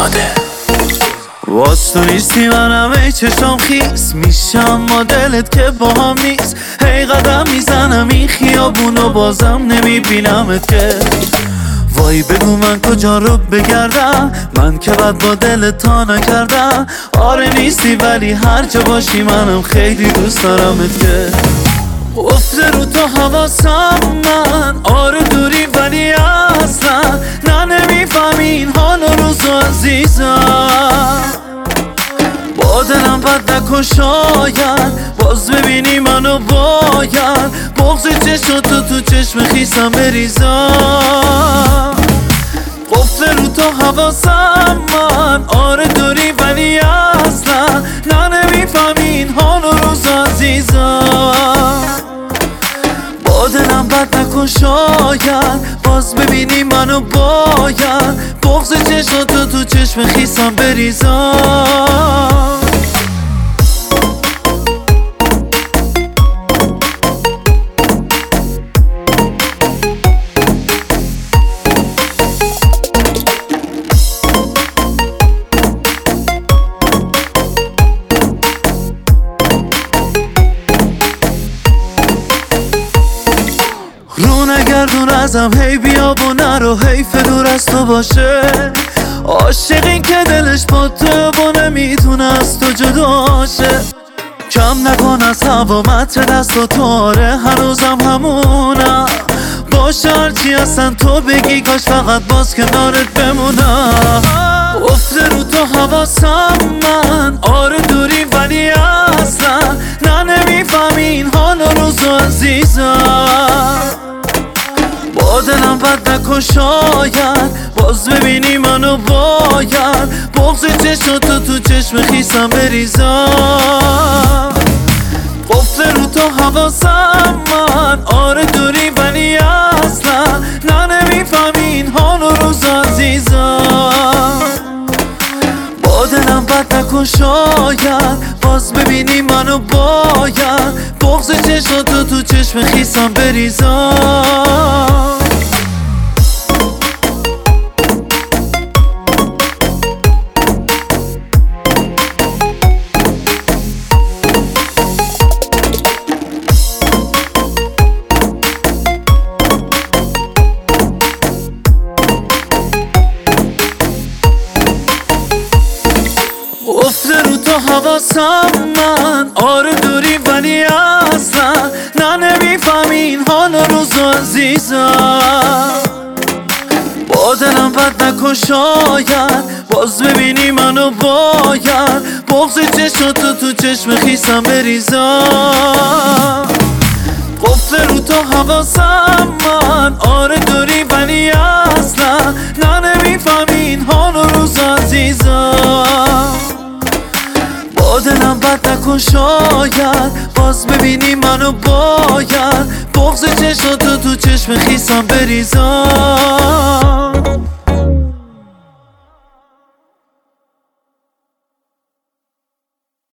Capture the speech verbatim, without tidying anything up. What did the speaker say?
زاده. واس تو نیستی منم ای چشام خیس میشم ما دلت که با هم نیست. هی قدم میزنم این خیابونو بازم نمیبینمت که. وای بگو من کجا رو بگردم، من که بد با دلت تا نکردم. آره نیستی ولی هر جا باشی منم خیلی دوست دارمت که. افته رو تو حواسم من، آره دوری ولی اصلا نه نمیفهمی این حال و روزو عزیزم. با دلم بد نکن شاید باز ببینی منو باید بغض چشم تو تو چشم خیسم بریزم. قفل رو تو حواسم من، آره دوری ولی اصلا نه نمیفهمی این حال و روز عزیزم. با دلم بد نکن شاید باز ببینی منو باید بغض چشم تو تو چشم خیسم بریزم. رو نگردون ازم هی بیا و نرو حیف دور از تو باشه. عاشق این که دلش با تو و نمیتونه از تو جداشه. کم نکن از هوا متر دست و تو، آره هنوزم همونم. باشه هرچی هستن تو بگی کاش فقط باز کنارت بمونم. افته رو تو حواسم من، آره دوری ولی اصلا نه نمیفهمی این حال و روزو عزیزم. با دلم بد نکن شاید باز ببینی منو باید بغض چشم تو تو چشم خیسم بریزم. قفل رو تو حواسم من، آره دوری ولی اصلا نه نمیفهمی این حال و روز عزیزم. با دلم بد نکن شاید باز ببینی منو باید بغض چشم تو تو چشم خیسم بریزم. افته رو تو حواسم من، آره دوری ولی اصلا نه نمیفهمی این حال روزو عزیزم. با دلم بد نکن شاید باز ببینی منو باید بغض چشم تو تو چشم خیسم بریزم. قفل رو تو حواسم من، آره دوری ولی اصلا نه نمیفهمی این حال روزو عزیزم. با دلم بد نکن شاید باز ببینی منو باید بغض چشم تو تو چشم خیسم بریزم.